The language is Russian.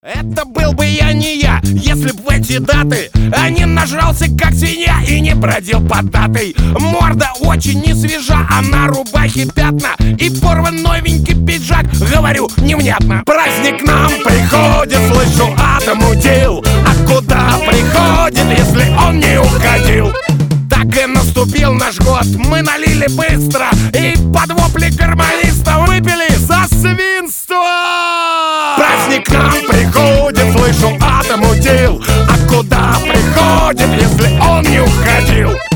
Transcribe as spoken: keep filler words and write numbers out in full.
Это был бы я не я, если б в эти даты а не нажрался как свинья и не бродил поддатый. Морда очень не свежа, а на рубахе пятна и порван новенький пиджак. Говорю невнятно. Праздник к нам приходит, слышу, Адам удил. А куда приходит, если он не уходил? Так и наступил наш год, мы налили быстро и под вопли гармонистов выпили за свинство. Праздник к нам приходит, слышу, Адам удил. А куда приходит, если он не уходил?